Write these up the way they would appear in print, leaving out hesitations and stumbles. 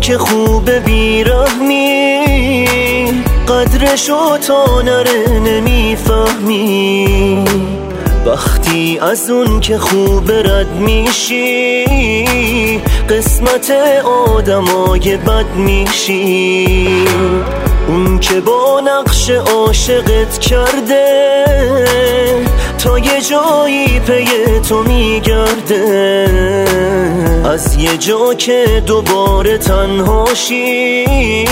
که خوب بیرحمی، قدرشو تا نره نمیفهمی. وقتی از اون که خوب رد میشی، قسمت آدمای بد میشی. اون که با نقش عاشقت کرده، تا یه جایی پی تو میگرده. از یه جا که دوباره تنهاشی،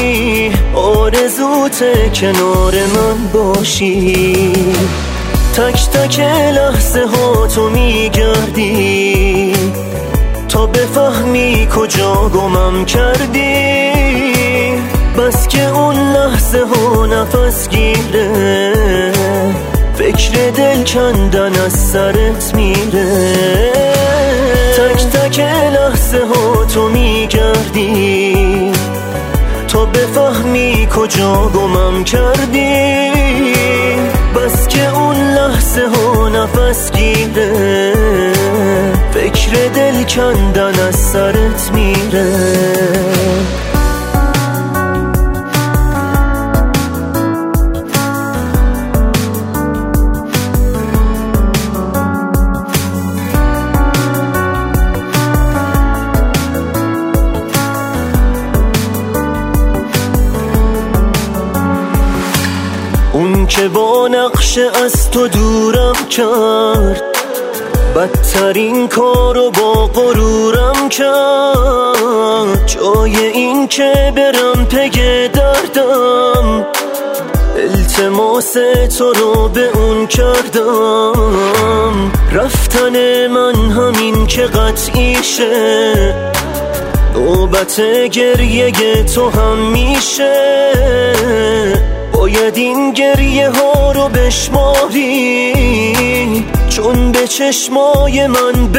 آرزوته کنار من باشی. تک تک لحظه ها تو میگردی، تا بفهمی کجا گمم کردی. بس که اون لحظه ها نفس گیره، فکر دل کندن از سرت میره. تک تک لحظه ها تو میگردی، تا بفهمی کجا گمم کردی. بس که اون لحظه ها نفس گیره، فکر دل کندن از سرت میره. اون که با نقش از تو دورم کرد، بدترین کارو با غرورم کرد. جای این که برم پی دردم، التماس تو رو به اون کردم. رفتن من همین که قطعیشه، نوبت گریه تو هم میشه. باید این گریه ها رو بشماری، چون به چشمای من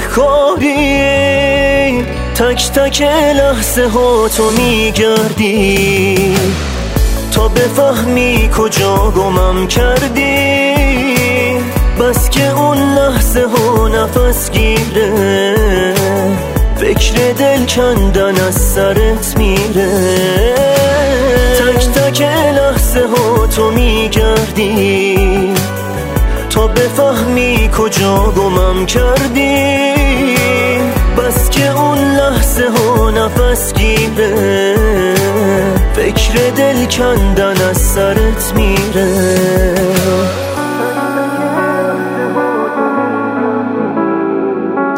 بدهکاری. تک تک لحظه ها تو میگردی، تا بفهمی کجا گمم کردی. بس که اون لحظه ها نفس گیره، فکر دل کندن از سرت میره. تک تک لحظه ها تو میگردی، تا بفهمی کجا گمم کردی. بس که اون لحظه ها نفس گیره، فکر دل کندن از سرت میره.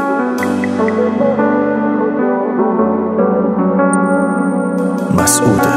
مسعود